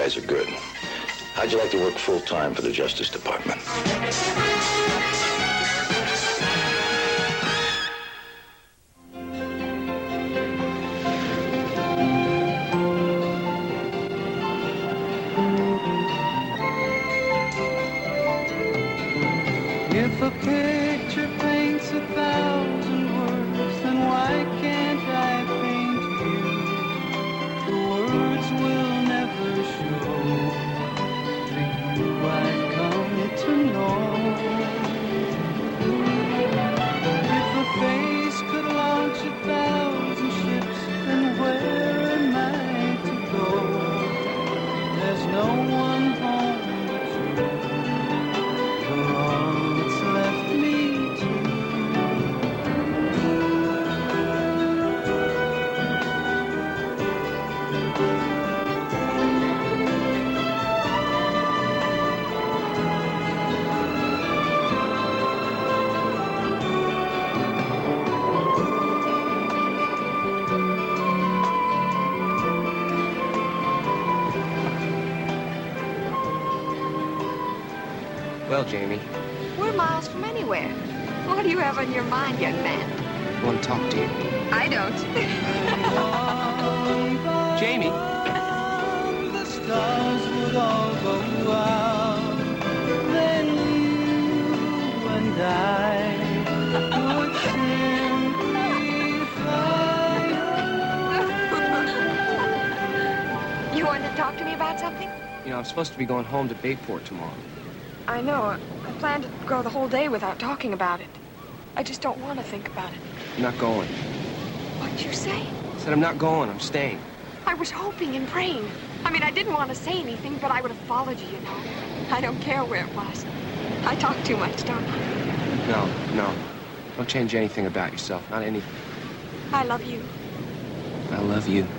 guys are good. How'd you like to work full-time for the Justice Department? If a picture paints 1,000 words, then why can't I paint you? The words will never show the you I've come to know. If a face could launch 1,000 ships, then where am I to go? There's no one home but you. You're all that's left me to. Well, Jamie, We're miles from anywhere. What do you have on your mind, young man? I want to talk to you. I don't. Jamie! The stars would all go out, then you and I would simply fly. You wanted to talk to me about something? You know, I'm supposed to be going home to Bayport tomorrow. I know. I planned to go the whole day without talking about it. I just don't want to think about it. I'm not going. What'd you say? I said I'm not going. I'm staying. I was hoping and praying. I mean, I didn't want to say anything, but I would have followed you, you know. I don't care where it was. I talk too much, don't I? No. Don't change anything about yourself. Not anything. I love you. I love you.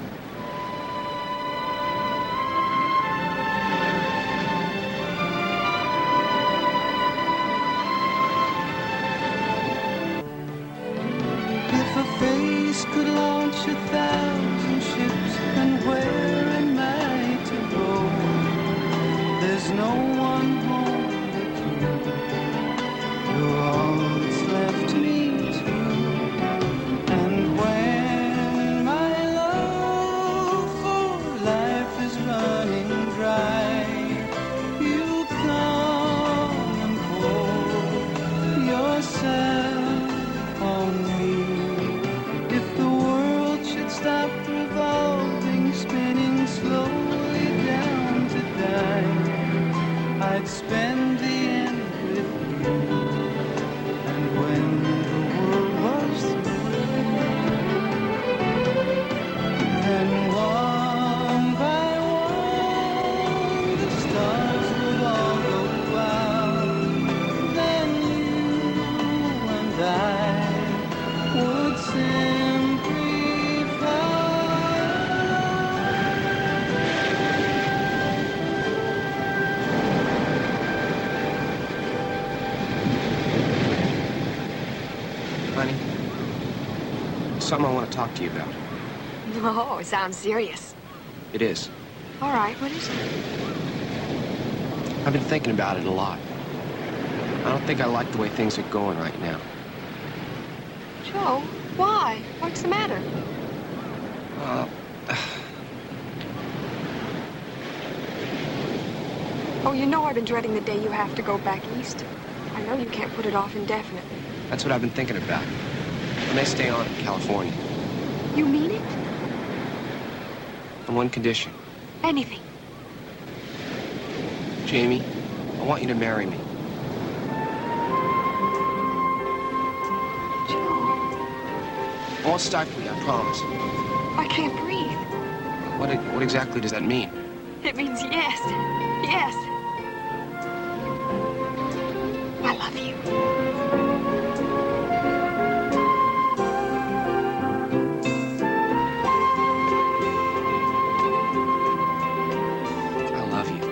If a face could launch 1,000 ships, then where am I to go? There's no one home but you. You're all that's left me to. And when my love for life is running dry, you come and pour yourself on me. If the world should stop revolving, spinning slowly down to die, I'd spend the end with you. And when the world was through, then one by one the stars would all go out. Then you and I would simply fly. Honey, there's something I want to talk to you about. Oh, it sounds serious. It is. All right, what is it? I've been thinking about it a lot. I don't think I like the way things are going right now. Joe, why? What's the matter? Oh, you know I've been dreading the day you have to go back east. I know you can't put it off indefinitely. That's what I've been thinking about. I may stay on in California. You mean it? On one condition. Anything. Jamie, I want you to marry me. Joe, I won't stifle you, I promise. I can't breathe. What exactly does that mean? It means yes. Yes. I love you. I love you.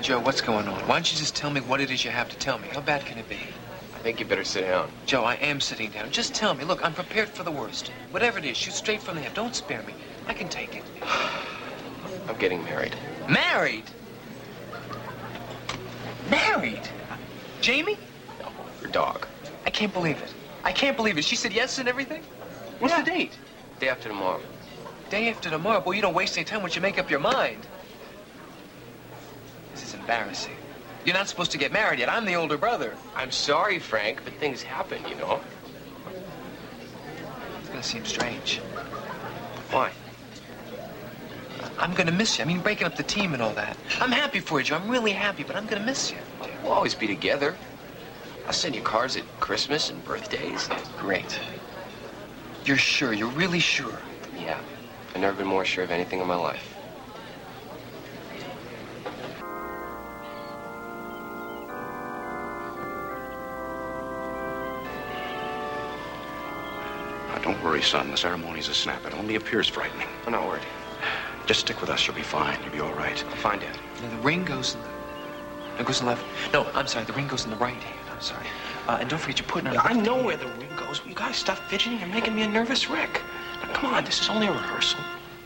Joe, what's going on? Why don't you just tell me what it is you have to tell me? How bad can it be? I think you better sit down. Joe, I am sitting down. Just tell me. Look, I'm prepared for the worst. Whatever it is, shoot straight from the hip. Don't spare me. I can take it. I'm getting married. Married? Married? Jamie? No, your dog. I can't believe it. I can't believe it. She said yes and everything? What's the date? Day after tomorrow. Day after tomorrow. Boy, you don't waste any time once you make up your mind. This is embarrassing. You're not supposed to get married yet. I'm the older brother. I'm sorry, Frank, but things happen, you know. It's gonna seem strange. Why? I'm gonna miss you. I mean, breaking up the team and all that. I'm happy for you, Joe. I'm really happy, but I'm gonna miss you. We'll always be together. I'll send you cards at Christmas and birthdays. Great. You're sure? You're really sure? Yeah. I've never been more sure of anything in my life. Don't worry, son. The ceremony's a snap. It only appears frightening. I'm not worried. Just stick with us. You'll be fine. You'll be all right. I'll find Dad. Now, the ring goes in the... It goes in the left. No, I'm sorry. The ring goes in the right hand. I'm sorry. And don't forget, you're putting it on... I know where the ring goes. You guys stop fidgeting. You're making me a nervous wreck. Now, come on. This is only a rehearsal.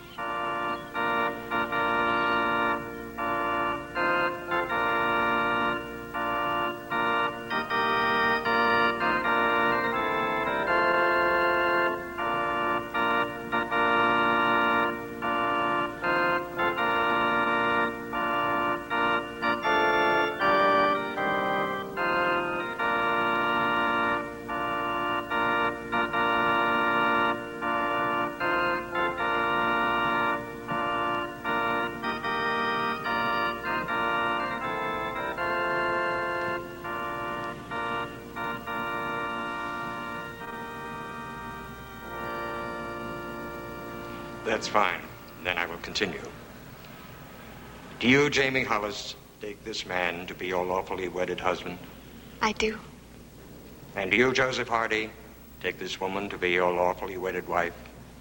That's fine. Then I will continue. Do you, Jamie Hollis, take this man to be your lawfully wedded husband? I do. And do you, Joseph Hardy, take this woman to be your lawfully wedded wife?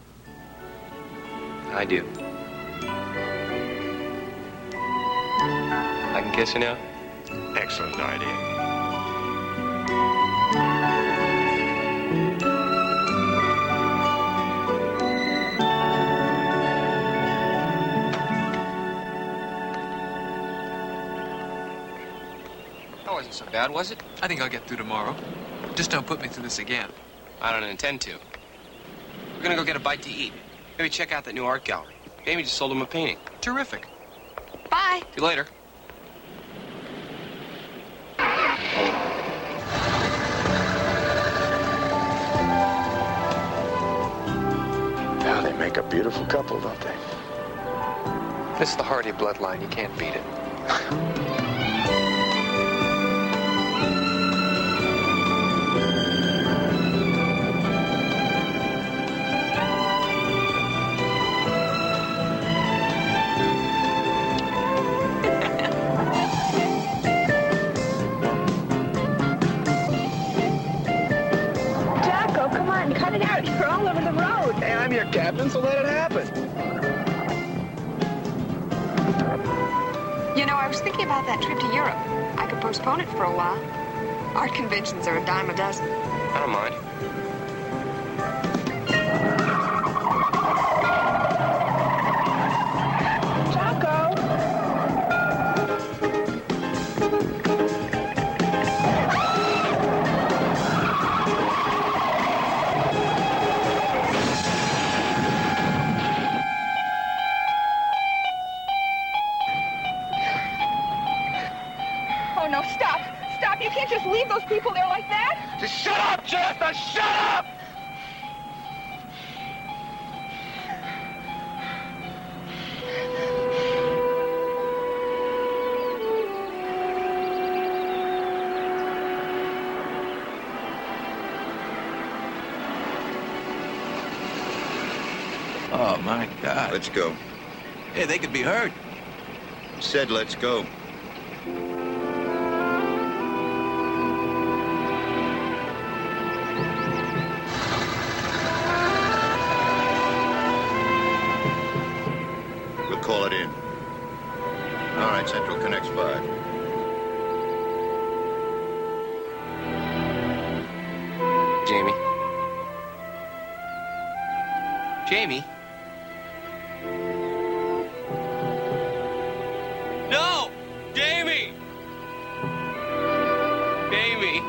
I do. I can kiss you now? Excellent idea. That wasn't so bad, was it? I think I'll get through tomorrow. Just don't put me through this again. I don't intend to. We're gonna go get a bite to eat. Maybe check out that new art gallery. Amy just sold him a painting. Terrific. Bye. See you later. Yeah, they make a beautiful couple, don't they? This is the Hardy bloodline. You can't beat it. Jocko, come on, cut it out. You're all over the road. Hey, I'm your captain, so let it happen. You know, I was thinking about that trip to Europe. I could postpone it for a while. Art conventions are a dime a dozen. I don't mind. Jocko! Oh, no, stop. Stop. You can't just leave those people there like that. Just shut up, Jester! Shut up! Oh, my God. Let's go. Hey, they could be hurt. Said let's go. We'll call it in. All right, Central connects 5. Jamie. Jamie? No! Jamie! Jamie!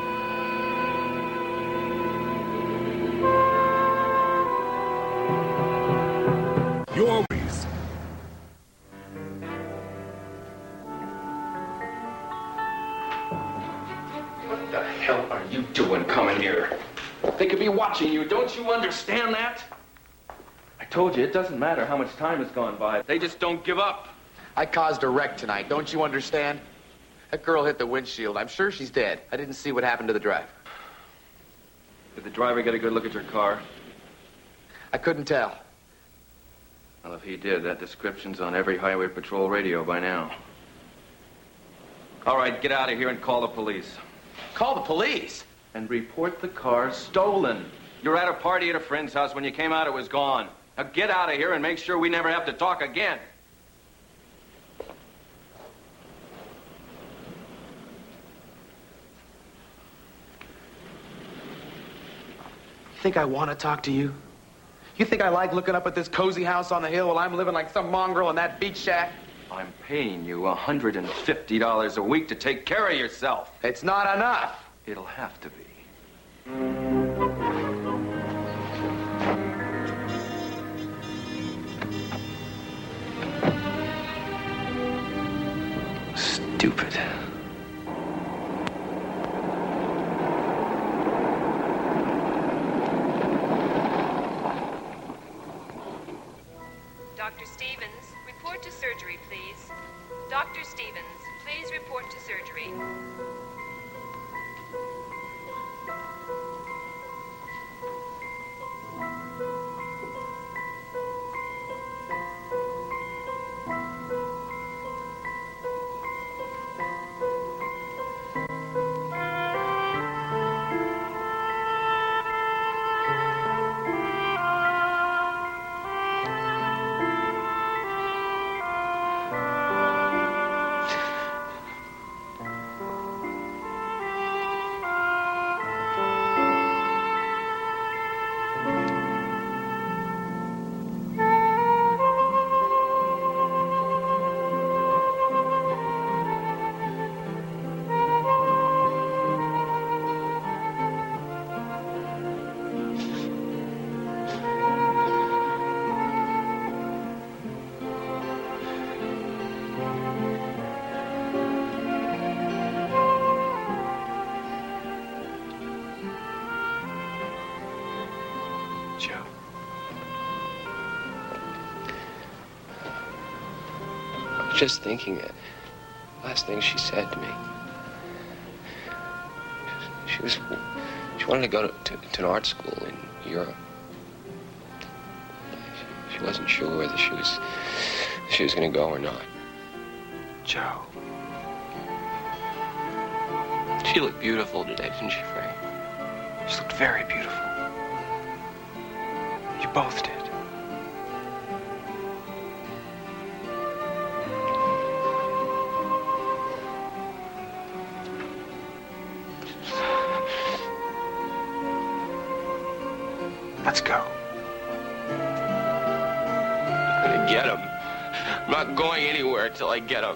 Your What the hell are you doing coming here? They could be watching you. Don't you understand that? I told you, it doesn't matter how much time has gone by. They just don't give up. I caused a wreck tonight. Don't you understand? That girl hit the windshield. I'm sure she's dead. I didn't see what happened to the driver. Did the driver get a good look at your car? I couldn't tell. Well, if he did, that description's on every highway patrol radio by now. All right, get out of here and call the police. Call the police? And report the car stolen. You were at a party at a friend's house. When you came out, it was gone. Now get out of here and make sure we never have to talk again. You think I want to talk to you? You think I like looking up at this cozy house on the hill while I'm living like some mongrel in that beach shack? I'm paying you $150 a week to take care of yourself. It's not enough. It'll have to be. Stupid. Dr. Stevens, report to surgery, please. Dr. Stevens, please report to surgery. Joe. I was just thinking that last thing she said to me. She wanted to go to an art school in Europe. She wasn't sure whether she was going to go or not. Joe. She looked beautiful today, didn't she, Frank? She looked very beautiful. You both did. Let's go. I'm gonna get him. I'm not going anywhere until I get him.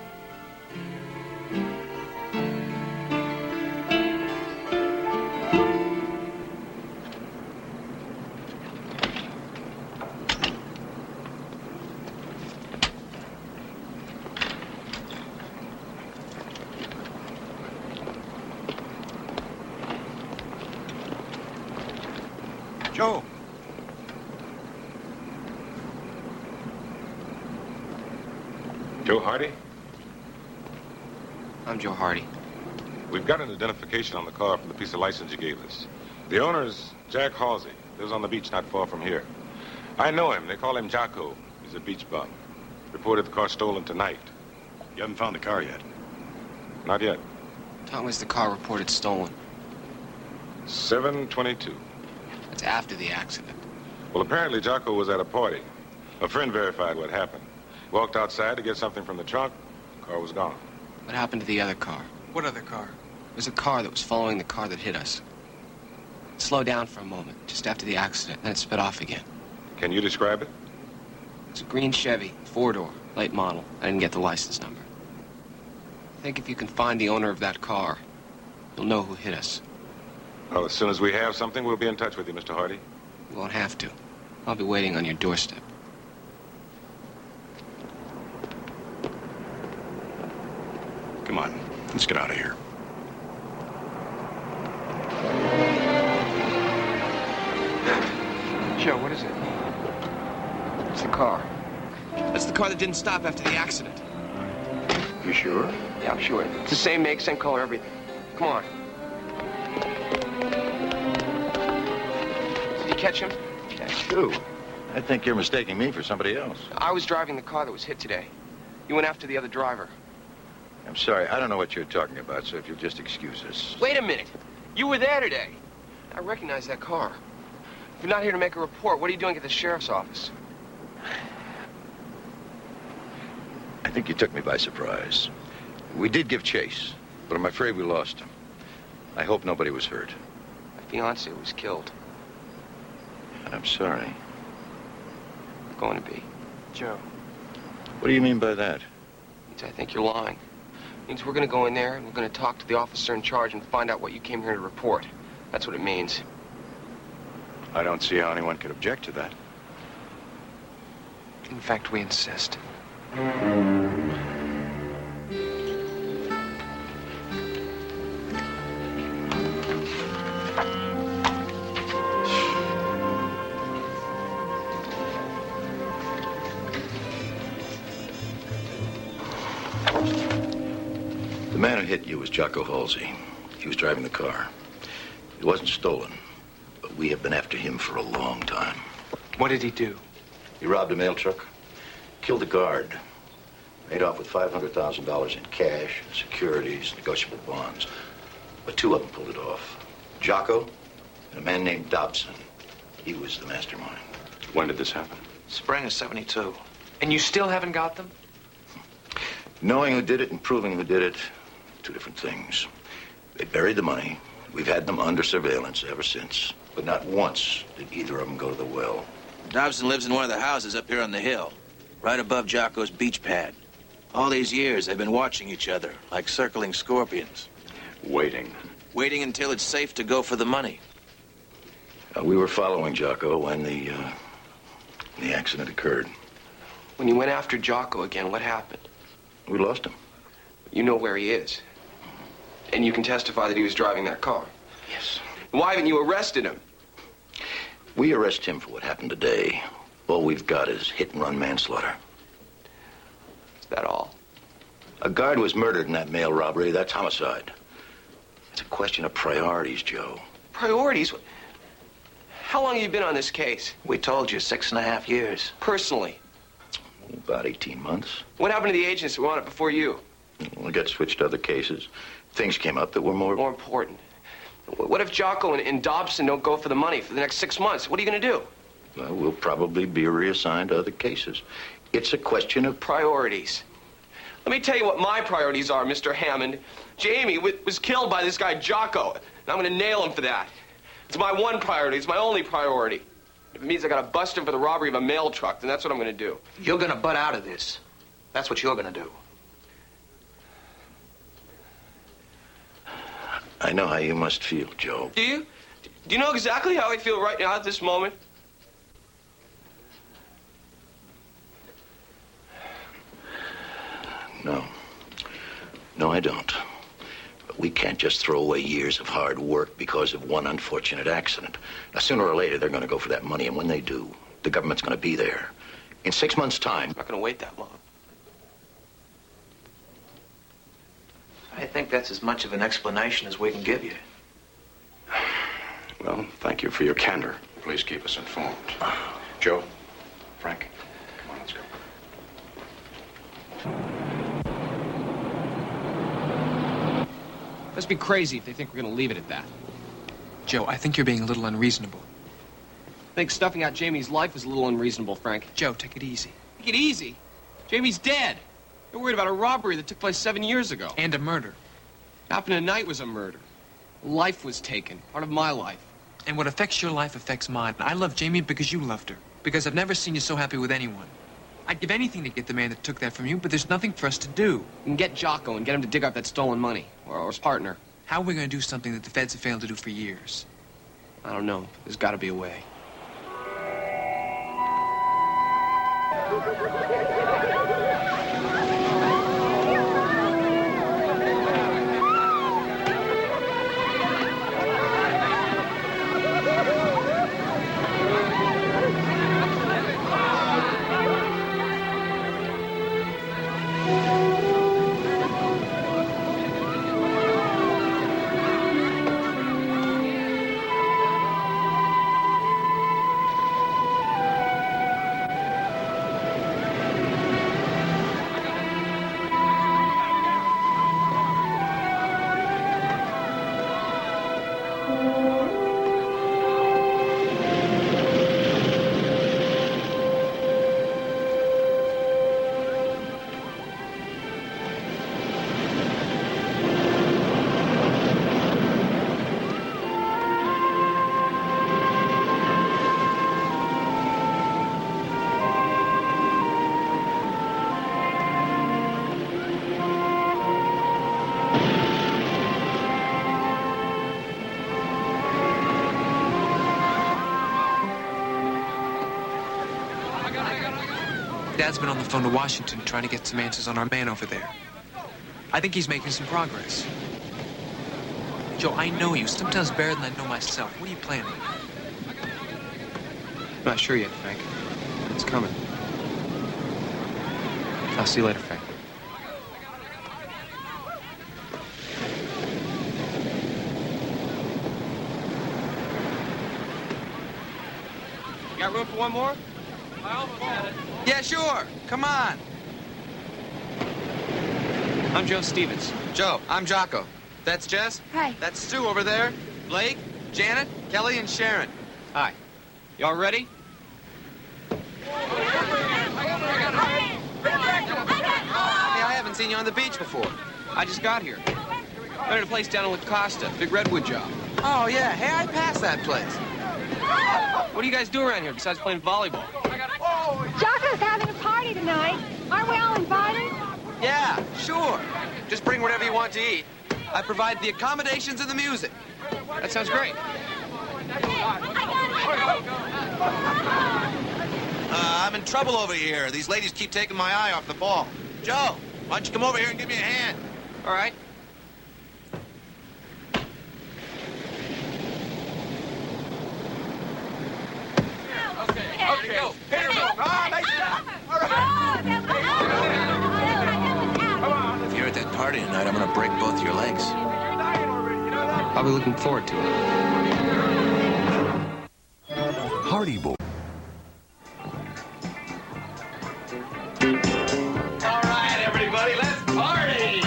Joe. Joe Hardy? I'm Joe Hardy. We've got an identification on the car from the piece of license you gave us. The owner's Jack Halsey. Lives on the beach not far from here. I know him. They call him Jocko. He's a beach bum. Reported the car stolen tonight. You haven't found the car yet? Not yet. What time was the car reported stolen? 7:22. That's after the accident. Well, apparently Jocko was at a party. A friend verified what happened. Walked outside to get something from the trunk. Car was gone. What happened to the other car? What other car? There's a car that was following the car that hit us. It slowed down for a moment, just after the accident, then it sped off again. Can you describe it? It's a green Chevy, 4-door, late model. I didn't get the license number. I think if you can find the owner of that car, you'll know who hit us. Well, as soon as we have something, we'll be in touch with you, Mr. Hardy. You won't have to. I'll be waiting on your doorstep. Come on, let's get out of here. Joe, what is it? It's the car. That's the car that didn't stop after the accident. You sure? Yeah, I'm sure. It's the same make, same color, everything. Come on. Did you catch him? Catch you? I think you're mistaking me for somebody else. I was driving the car that was hit today. You went after the other driver. I'm sorry, I don't know what you're talking about, so if you'll just excuse us. Wait a minute. You were there today. I recognize that car. If you're not here to make a report, what are you doing at the sheriff's office? I think you took me by surprise. We did give chase, but I'm afraid we lost him. I hope nobody was hurt. My fiancé was killed. I'm sorry. Going to be. Joe. What do you mean by that? Means I think you're lying. Means we're going to go in there and we're going to talk to the officer in charge and find out what you came here to report. That's what it means. I don't see how anyone could object to that. In fact, we insist. The man who hit you was Jocko Halsey. He was driving the car. It wasn't stolen, but we have been after him for a long time. What did he do? He robbed a mail truck, killed a guard, made off with $500,000 in cash, securities, negotiable bonds. But two of them pulled it off. Jocko and a man named Dobson. He was the mastermind. When did this happen? Spring of '72. And you still haven't got them? Knowing who did it and proving who did it, two different things. They buried the money. We've had them under surveillance ever since. But not once did either of them go to the well. Dobson lives in one of the houses up here on the hill, right above Jocko's beach pad. All these years, they've been watching each other, like circling scorpions. Waiting. Waiting until it's safe to go for the money. We were following Jocko when the accident occurred. When you went after Jocko again, what happened? We lost him. You know where he is. And you can testify that he was driving that car. Yes. Why haven't you arrested him? We arrest him for what happened today. All we've got is hit-and-run manslaughter. Is that all? A guard was murdered in that mail robbery. That's homicide. It's a question of priorities, Joe. Priorities? How long have you been on this case? We told you, 6.5 years. Personally? About 18 months. What happened to the agents who were on it before you? We got switched to other cases. Things came up that were more important. What if Jocko and Dobson don't go for the money for the next 6 months? What are you going to do? Well, we'll probably be reassigned to other cases. It's a question of priorities. Let me tell you what my priorities are, Mr. Hammond. Jamie was killed by this guy Jocko, and I'm going to nail him for that. It's my one priority. It's my only priority. If it means I got to bust him for the robbery of a mail truck, then that's what I'm going to do. You're going to butt out of this. That's what you're going to do. I know how you must feel, Joe. Do you? Do you know exactly how I feel right now at this moment? No. No, I don't. But we can't just throw away years of hard work because of one unfortunate accident. Now, sooner or later, they're going to go for that money, and when they do, the government's going to be there. In 6 months' time... I'm not going to wait that long. I think that's as much of an explanation as we can give you. Well, thank you for your candor. Please keep us informed. Joe, Frank, come on, let's go. Must be crazy if they think we're going to leave it at that. Joe, I think you're being a little unreasonable. I think stuffing out Jamie's life is a little unreasonable, Frank. Joe, take it easy. Take it easy? Jamie's dead. They're worried about a robbery that took place 7 years ago. And a murder. Happened tonight was a murder. Life was taken. Part of my life. And what affects your life affects mine. I love Jamie because you loved her. Because I've never seen you so happy with anyone. I'd give anything to get the man that took that from you, but there's nothing for us to do. We can get Jocko and get him to dig up that stolen money. Or his partner. How are we going to do something that the feds have failed to do for years? I don't know. There's got to be a way. Dad's been on the phone to Washington trying to get some answers on our man over there. I think he's making some progress. Joe, I know you sometimes better than I know myself. What are you planning? Not sure yet, Frank. It's coming. I'll see you later, Frank. You got room for one more? Yeah, sure. Come on. I'm Joe Stevens. Joe, I'm Jocko. That's Jess. Hi. That's Stu over there. Blake, Janet, Kelly, and Sharon. Hi. Y'all ready? Hey, I haven't seen you on the beach before. I just got here. Rented a place down in La Costa. Big redwood job. Oh, yeah. Hey, I passed that place. What do you guys do around here besides playing volleyball? Jocko's having a party tonight. Aren't we all invited? Yeah, sure. Just bring whatever you want to eat. I provide the accommodations and the music. That sounds great. I'm in trouble over here. These ladies keep taking my eye off the ball. Joe, why don't you come over here and give me a hand? All right. Okay, go. Hit her. If you're at that party tonight, I'm gonna break both your legs. I'll be looking forward to it. Hardy Boy. All right, everybody, let's party!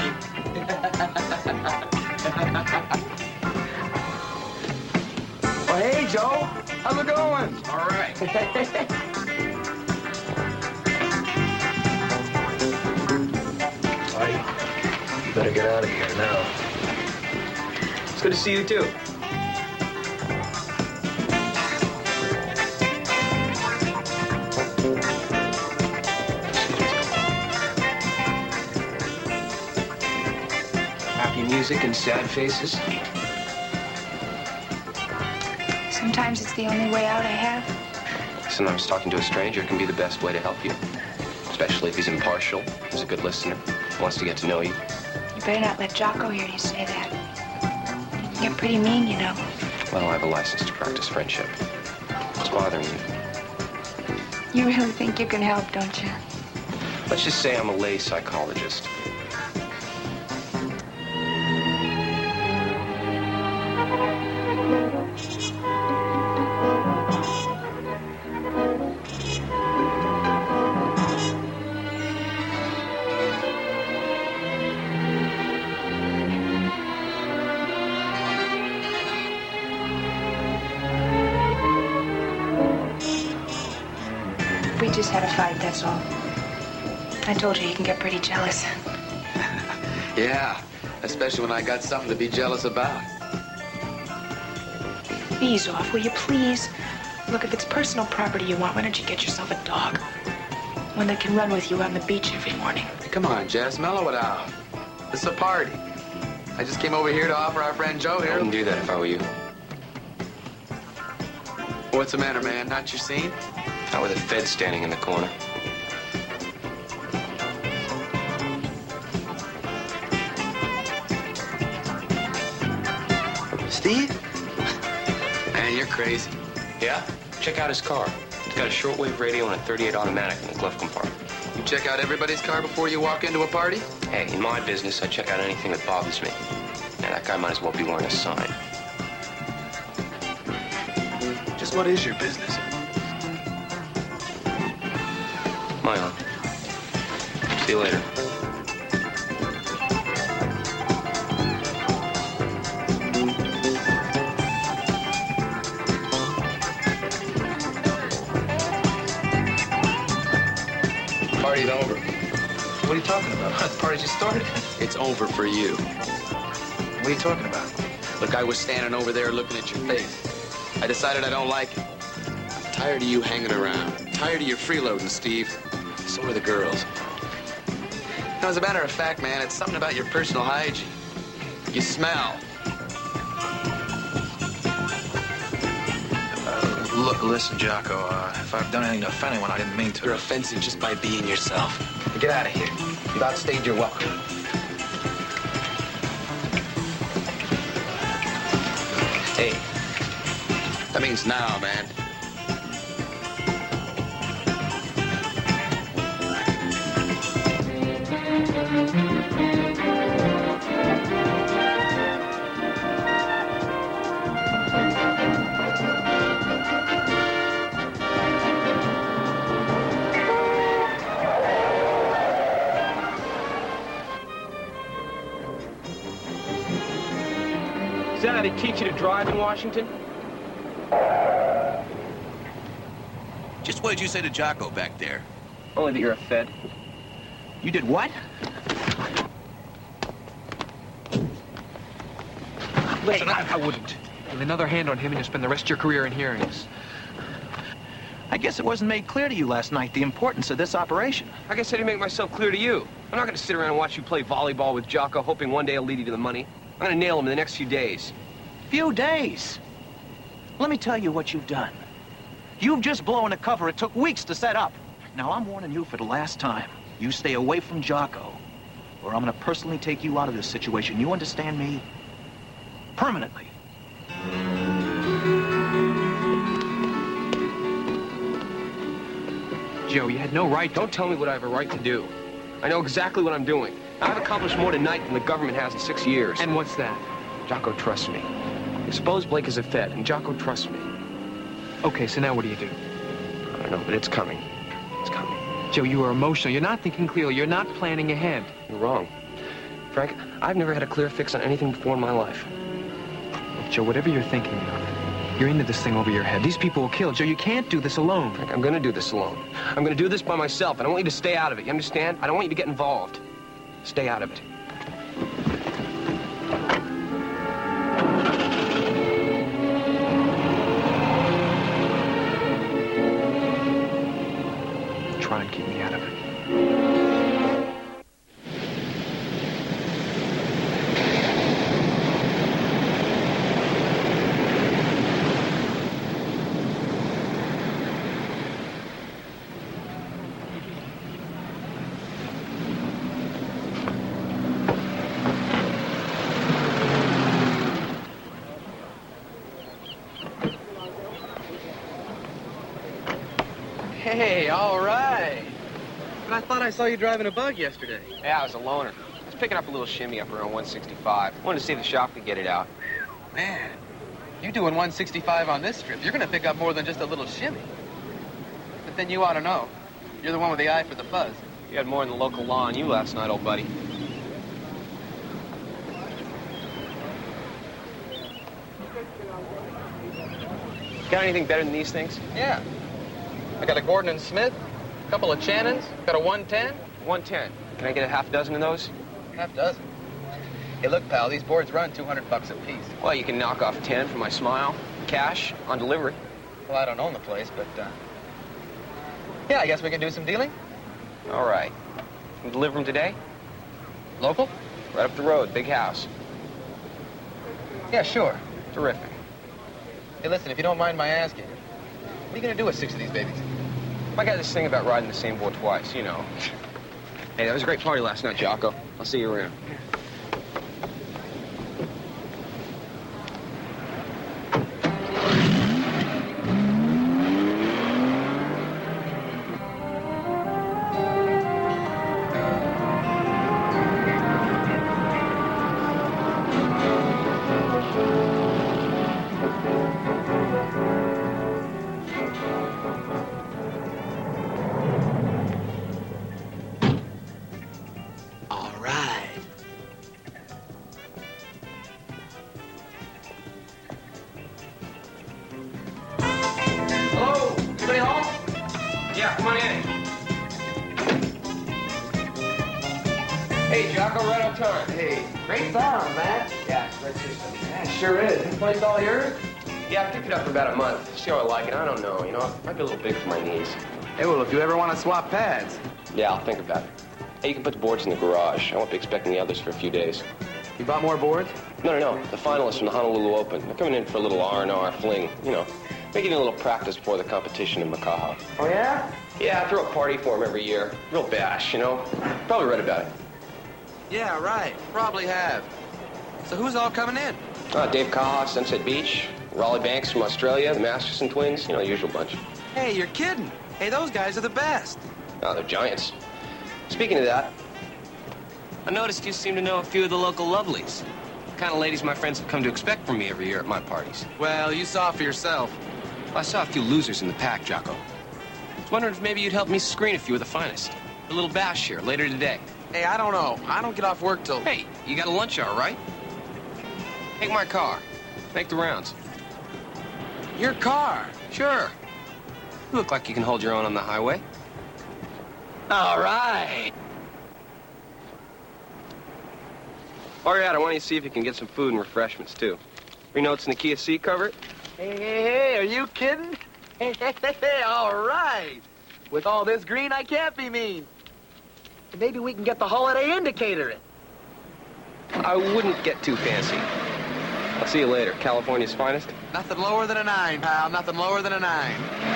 Oh, hey, Joe. How's it going? All right. You better get out of here now. It's good to see you, too. Happy music and sad faces. Sometimes it's the only way out I have. Sometimes talking to a stranger can be the best way to help you. Especially if he's impartial, he's a good listener, wants to get to know you. You better not let Jocko hear you say that. You're pretty mean, you know. Well, I have a license to practice friendship. What's bothering you? You really think you can help, don't you? Let's just say I'm a lay psychologist. We just had a fight, that's all. I told you can get pretty jealous. Yeah, especially when I got something to be jealous about. Ease off, will you please? Look, if it's personal property you want, why don't you get yourself a dog? One that can run with you on the beach every morning. Come on, Jess, mellow it out. This is a party. I just came over here to offer our friend Joe here. I wouldn't do that if I were you. What's the matter, man? Not your scene? Not with a Fed standing in the corner. Steve? Man, you're crazy. Yeah? Check out his car. He's got a shortwave radio and a .38 automatic in the glove compartment. You check out everybody's car before you walk into a party? Hey, in my business, I check out anything that bothers me. Now, that guy might as well be wearing a sign. Just what is your business? My own. See you later. Party's over. What are you talking about? The party just started. It's over for you. What are you talking about? Look, I was standing over there looking at your face. I decided I don't like it. I'm tired of you hanging around. I'm tired of your freeloading, Steve. So are the girls. Now, as a matter of fact, man, it's something about your personal hygiene. You smell. Look, listen, Jocko, if I've done anything to offend anyone, I didn't mean to. You're offensive just by being yourself. Now get out of here. You've outstayed your welcome. Hey, that means now, man. Is that how they teach you to drive in Washington? Just what did you say to Jocko back there? Only that you're a Fed. You did what? Listen, I wouldn't. With another hand on him and you'll spend the rest of your career in hearings. I guess it wasn't made clear to you last night the importance of this operation. I guess I didn't make myself clear to you. I'm not going to sit around and watch you play volleyball with Jocko, hoping one day it'll lead you to the money. I'm going to nail him in the next few days. Few days? Let me tell you what you've done. You've just blown a cover it took weeks to set up. Now, I'm warning you for the last time. You stay away from Jocko, or I'm going to personally take you out of this situation. You understand me? Permanently. Joe, you had no right. Don't tell me what I have a right to do. I know exactly what I'm doing. I've accomplished more tonight than the government has in 6 years. And what's that? Jocko trusts me. Suppose Blake is a Fed, and Jocko trusts me. Okay, so now what do you do? I don't know, but it's coming. It's coming. Joe, you are emotional. You're not thinking clearly. You're not planning ahead. You're wrong. Frank, I've never had a clear fix on anything before in my life. Look, Joe, whatever you're thinking of, you're into this thing over your head. These people will kill. Joe, you can't do this alone. Frank, I'm going to do this alone. I'm going to do this by myself, and I want you to stay out of it. You understand? I don't want you to get involved. Stay out of it. Try and keep me out of it. Hey, all right. But I thought I saw you driving a bug yesterday. Yeah, I was a loner. I was picking up a little shimmy up around 165. Wanted to see if the shop could get it out. Man, you doing 165 on this trip. You're going to pick up more than just a little shimmy. But then you ought to know. You're the one with the eye for the fuzz. You had more than the local law on you last night, old buddy. Got anything better than these things? Yeah. I got a Gordon and Smith, a couple of Channons, got a 110. 110. Can I get a half dozen of those? Half dozen? Hey, look, pal, these boards run $200 a piece. Well, you can knock off 10 for my smile. Cash, on delivery. Well, I don't own the place, but, yeah, I guess we can do some dealing. All right. Can you deliver them today? Local? Right up the road, big house. Yeah, sure. Terrific. Hey, listen, if you don't mind my asking, what are you gonna do with 6 of these babies? I got this thing about riding the same board twice, you know. Hey, that was a great party last night, Jocko. I'll see you around. Hey, Jocko, right on time. Hey. Great sound, man. Yeah, great system. Yeah, sure is. This place all yours? Yeah, I picked it up for about a month. See how I like it. I don't know. You know, it might be a little big for my knees. Hey, well, if you ever want to swap pads. Yeah, I'll think about it. Hey, you can put the boards in the garage. I won't be expecting the others for a few days. You bought more boards? No. The finalists from the Honolulu Open. They're coming in for a little R&R fling. You know, making a little practice before the competition in Makaha. Oh, yeah? Yeah, I throw a party for them every year. Real bash, you know. Probably read about it. Yeah, right. Probably have. So who's all coming in? Dave Kaha, Sunset Beach, Raleigh Banks from Australia, the Masterson twins, you know, the usual bunch. Hey, you're kidding. Hey, those guys are the best. Oh, they're giants. Speaking of that, I noticed you seem to know a few of the local lovelies. The kind of ladies my friends have come to expect from me every year at my parties. Well, you saw for yourself. Well, I saw a few losers in the pack, Jocko. I was wondering if maybe you'd help me screen a few of the finest. A little bash here later today. Hey, I don't know. I don't get off work till... Hey, you got a lunch hour, right? Take my car. Make the rounds. Your car? Sure. You look like you can hold your own on the highway. All right. While you're at it, I want you to see if you can get some food and refreshments, too. 3 notes in the Kia seat cover. Hey, are you kidding? Hey, all right. With all this green, I can't be mean. Maybe we can get the holiday indicator in. I wouldn't get too fancy. I'll see you later. California's finest. Nothing lower than a 9, pal. Nothing lower than a 9.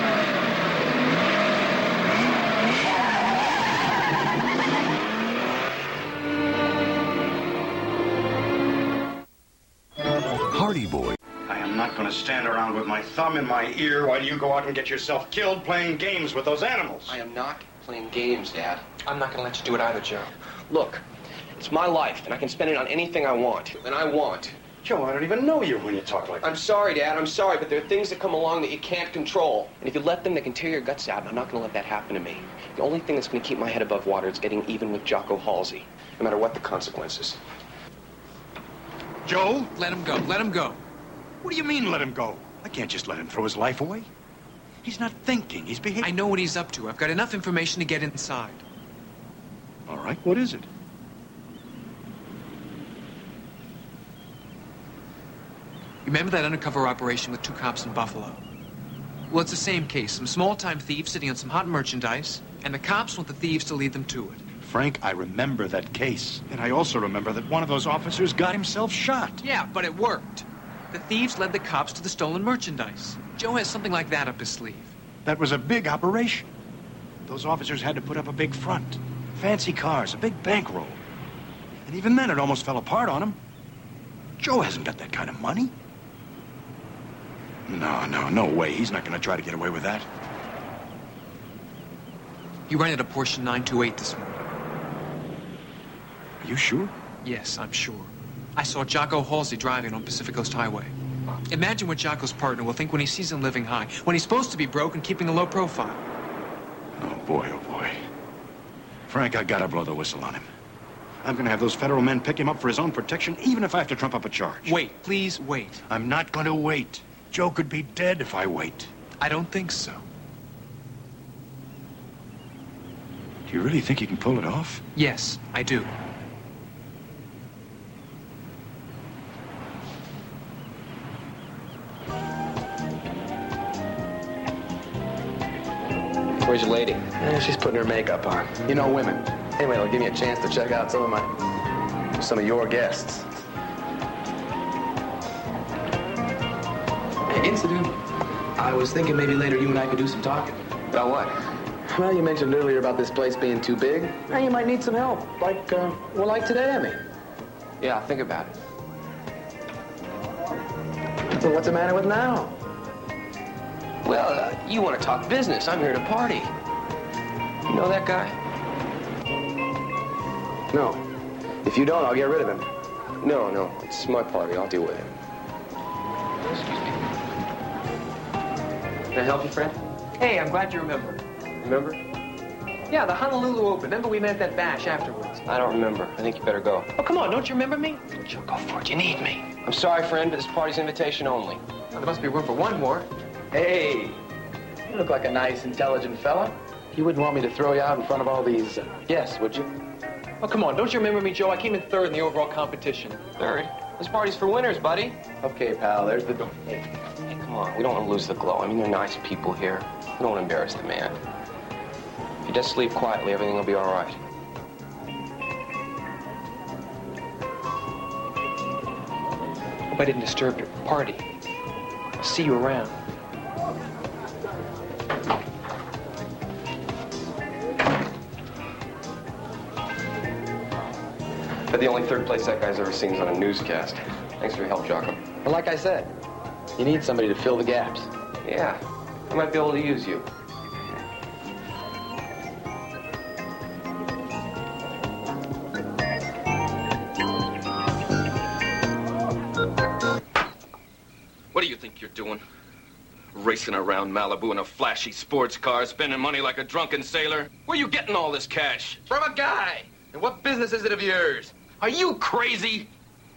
Hardy Boy. I am not going to stand around with my thumb in my ear while you go out and get yourself killed playing games with those animals. I am not playing games, Dad. I'm not going to let you do it either, Joe. Look, it's my life, and I can spend it on anything I want. And I want. Joe, I don't even know you when you talk like that. I'm sorry, Dad. I'm sorry, but there are things that come along that you can't control. And if you let them, they can tear your guts out, and I'm not going to let that happen to me. The only thing that's going to keep my head above water is getting even with Jocko Halsey, no matter what the consequences. Joe? Let him go. Let him go. What do you mean, let him go? I can't just let him throw his life away. He's not thinking. He's behaving. I know what he's up to. I've got enough information to get inside. All right, what is it? You remember that undercover operation with 2 cops in Buffalo? Well, it's the same case. Some small-time thieves sitting on some hot merchandise, and the cops want the thieves to lead them to it. Frank, I remember that case. And I also remember that one of those officers got himself shot. Yeah, but it worked. The thieves led the cops to the stolen merchandise. Joe has something like that up his sleeve. That was a big operation. Those officers had to put up a big front. Fancy cars, a big bankroll. And even then, it almost fell apart on him. Joe hasn't got that kind of money. No way. He's not going to try to get away with that. He rented a Porsche 928 this morning. Are you sure? Yes, I'm sure. I saw Jocko Halsey driving on Pacific Coast Highway. Imagine what Jocko's partner will think when he sees him living high, when he's supposed to be broke and keeping a low profile. Oh, boy. Frank, I gotta blow the whistle on him. I'm gonna have those federal men pick him up for his own protection, even if I have to trump up a charge. Wait, please wait. I'm not going to wait. Joe could be dead if I wait. I don't think so. Do you really think you can pull it off? Yes, I do. Where's your lady? She's putting her makeup on. You know women. Anyway, it'll give me a chance to check out some of your guests. Hey, incidentally, I was thinking maybe later you and I could do some talking. About what? Well, you mentioned earlier about this place being too big. Now you might need some help. Like today, I mean. Yeah, think about it. So what's the matter with now? Well, you want to talk business. I'm here to party. You know that guy? No. If you don't, I'll get rid of him. No. It's my party. I'll deal with him. Can I help you, friend? Hey, I'm glad you remember. Remember? Yeah, the Honolulu Open. Remember we met at that bash afterwards? I don't remember. I think you better go. Oh, come on. Don't you remember me? Sure, go for it. You need me. I'm sorry, friend, but this party's invitation only. Well, there must be room for one more. Hey, you look like a nice, intelligent fella. You wouldn't want me to throw you out in front of all these guests, would you? Oh, come on. Don't you remember me, Joe? I came in third in the overall competition. Third? This party's for winners, buddy. Okay, pal, there's the door. Hey, come on. We don't want to lose the glow. I mean, they're nice people here. We don't want to embarrass the man. If you just sleep quietly, everything will be all right. Hope I didn't disturb your party. I'll see you around. But the only third place that guy's ever seen is on a newscast. Thanks for your help, Jocko. Well, like I said, you need somebody to fill the gaps. Yeah, I might be able to use you. What do you think you're doing? Racing around Malibu in a flashy sports car, spending money like a drunken sailor? Where you getting all this cash? From a guy. And what business is it of yours? Are you crazy?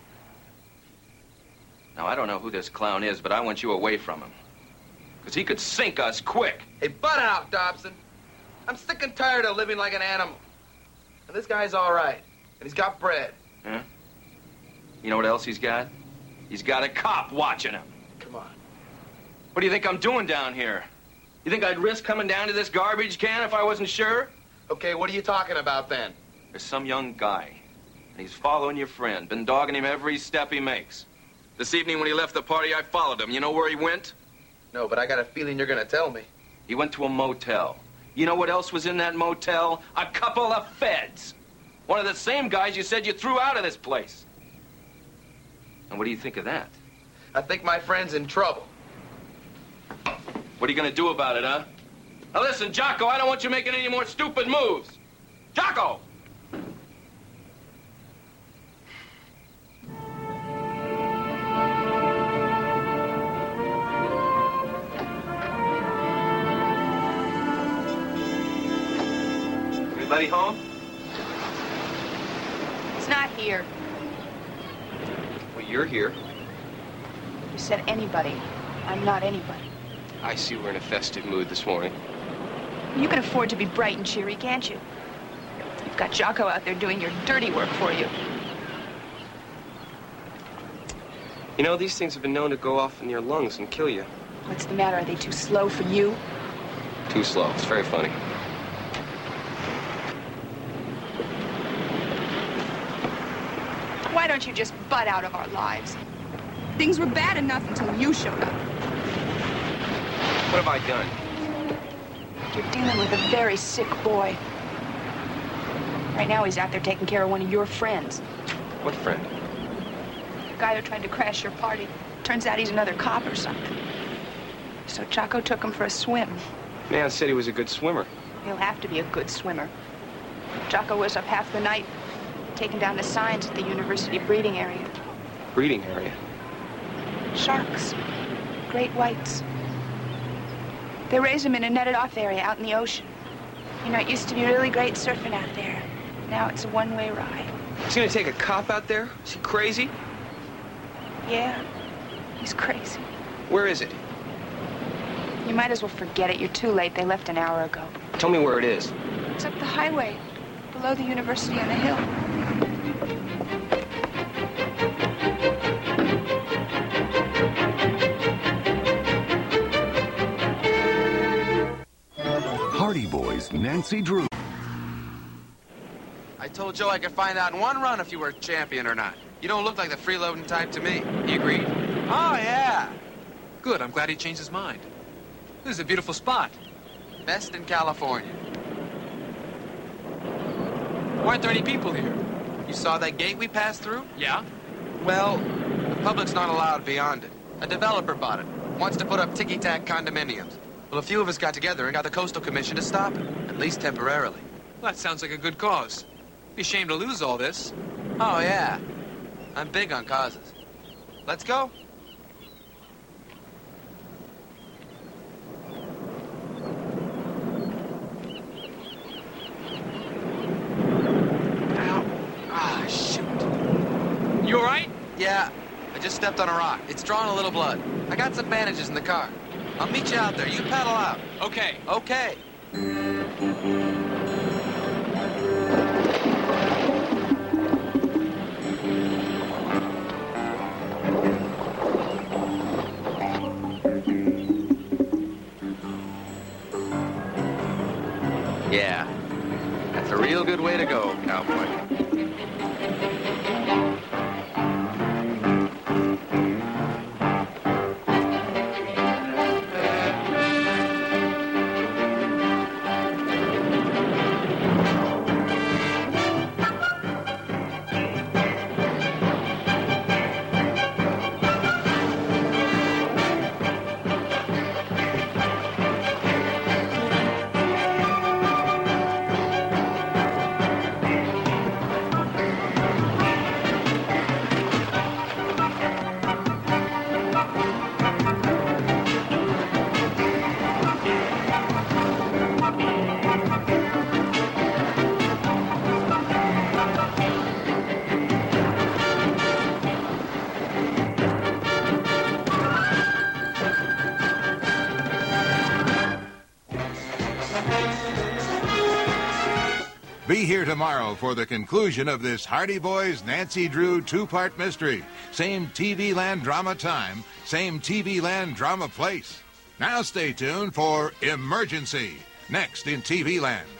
Now, I don't know who this clown is, but I want you away from him. Because he could sink us quick. Hey, butt out, Dobson. I'm sick and tired of living like an animal. And this guy's all right. And he's got bread. Huh? You know what else he's got? He's got a cop watching him. Come on. What do you think I'm doing down here? You think I'd risk coming down to this garbage can if I wasn't sure? Okay, what are you talking about then? There's some young guy. And he's following your friend. Been dogging him every step he makes. This evening when he left the party, I followed him. You know where he went? No, but I got a feeling you're going to tell me. He went to a motel. You know what else was in that motel? A couple of feds. One of the same guys you said you threw out of this place. And what do you think of that? I think my friend's in trouble. What are you going to do about it, huh? Now listen, Jocko, I don't want you making any more stupid moves. Jocko! Anybody home? He's not here. Well, you're here. You said anybody. I'm not anybody. I see we're in a festive mood this morning. You can afford to be bright and cheery, can't you? You've got Jocko out there doing your dirty work for you. You know, these things have been known to go off in your lungs and kill you. What's the matter? Are they too slow for you? Too slow. It's very funny. Why don't you just butt out of our lives? Things were bad enough until you showed up. What have I done? You're dealing with a very sick boy. Right now he's out there taking care of one of your friends. What friend? The guy who tried to crash your party. Turns out he's another cop or something. So Jocko took him for a swim. Man said he was a good swimmer. He'll have to be a good swimmer. Jocko was up half the night, taking down the signs at the university breeding area. Breeding area? Sharks. Great whites. They raise them in a netted-off area out in the ocean. You know, it used to be really great surfing out there. Now it's a one-way ride. He's gonna take a cop out there? Is he crazy? Yeah, he's crazy. Where is it? You might as well forget it. You're too late. They left an hour ago. Tell me where it is. It's up the highway, below the university on the hill. Hardy Boys, Nancy Drew. I told Joe I could find out in one run if you were a champion or not. You don't look like the freeloading type to me. He agreed. Oh, yeah. Good, I'm glad he changed his mind. This is a beautiful spot. Best in California. Why aren't there any people here? You saw that gate we passed through? Yeah? Well, the public's not allowed beyond it. A developer bought it. Wants to put up ticky-tack condominiums. Well, a few of us got together and got the Coastal Commission to stop it, at least temporarily. Well, that sounds like a good cause. Be ashamed to lose all this. Oh, yeah. I'm big on causes. Let's go. Ah, shoot. You all right? Yeah, I just stepped on a rock. It's drawing a little blood. I got some bandages in the car. I'll meet you out there. You pedal out. Okay. Okay. Yeah, that's a real good way to go, cowboy. Be here tomorrow for the conclusion of this Hardy Boys Nancy Drew two-part mystery. Same TV Land drama time, same TV Land drama place. Now stay tuned for Emergency, next in TV Land.